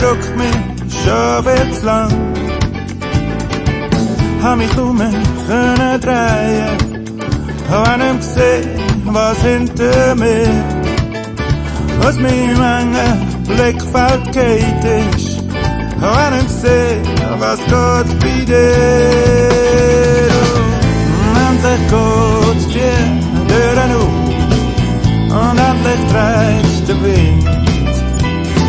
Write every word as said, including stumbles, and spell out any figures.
drückt mich schon viel zu lang. Hab mich kaum mehr können drehen, hab nicht gesehen, was hinter mir, aus meinem engen Blickfeld geht ist, hab nicht gesehen, was geht bei dir.